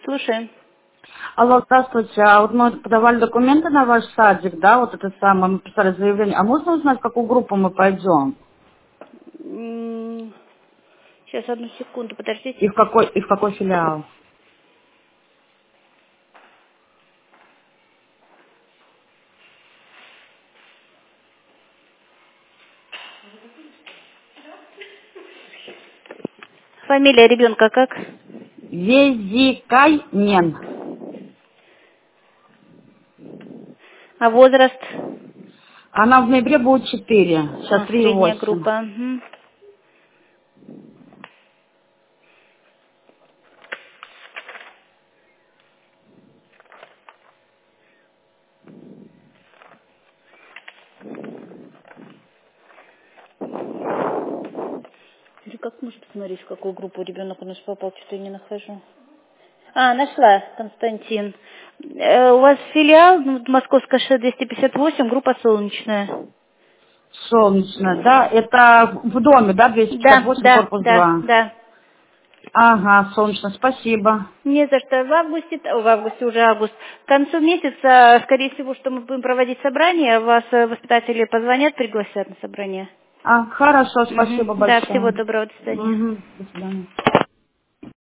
Слушаем. Алло, здравствуйте. А вот мы подавали документы на ваш садик, да, вот это самое, мы писали заявление. А можно узнать, в какую группу мы пойдем? Сейчас, одну секунду, И подождите. в какой филиал? Фамилия ребенка как? Везикайнен. А возраст? Она в ноябре будет 4, сейчас Средняя 3,8. группа. Угу. Или как можно посмотреть, в какую группу ребенок у нас попал, что-то я не нахожу. Нашла, Константин. У вас филиал, Московская 258, группа солнечная. Солнечная, да? Это в доме, да, Да, 258, да, корпус да, 2. да. Ага, солнечно, спасибо. Не за что. В августе уже август. К концу месяца, скорее всего, что мы будем проводить собрание, вас воспитатели позвонят, пригласят на собрание. Хорошо, спасибо Мгм. Да, всего большое. доброго, до свидания. Угу, до свидания.